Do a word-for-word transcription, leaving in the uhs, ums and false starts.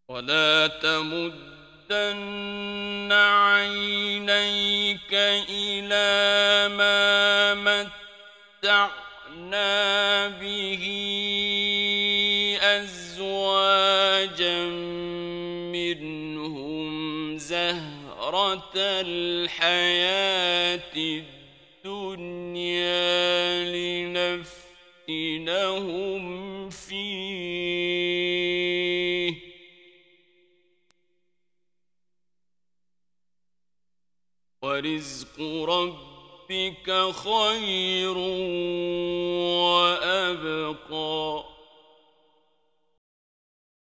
ولا تمدن عينيك إلى ما متعنا به أزواجا منهم زهرة الحياة الدنيا لنفتنهم فيه ورزق ربك خير وأبقى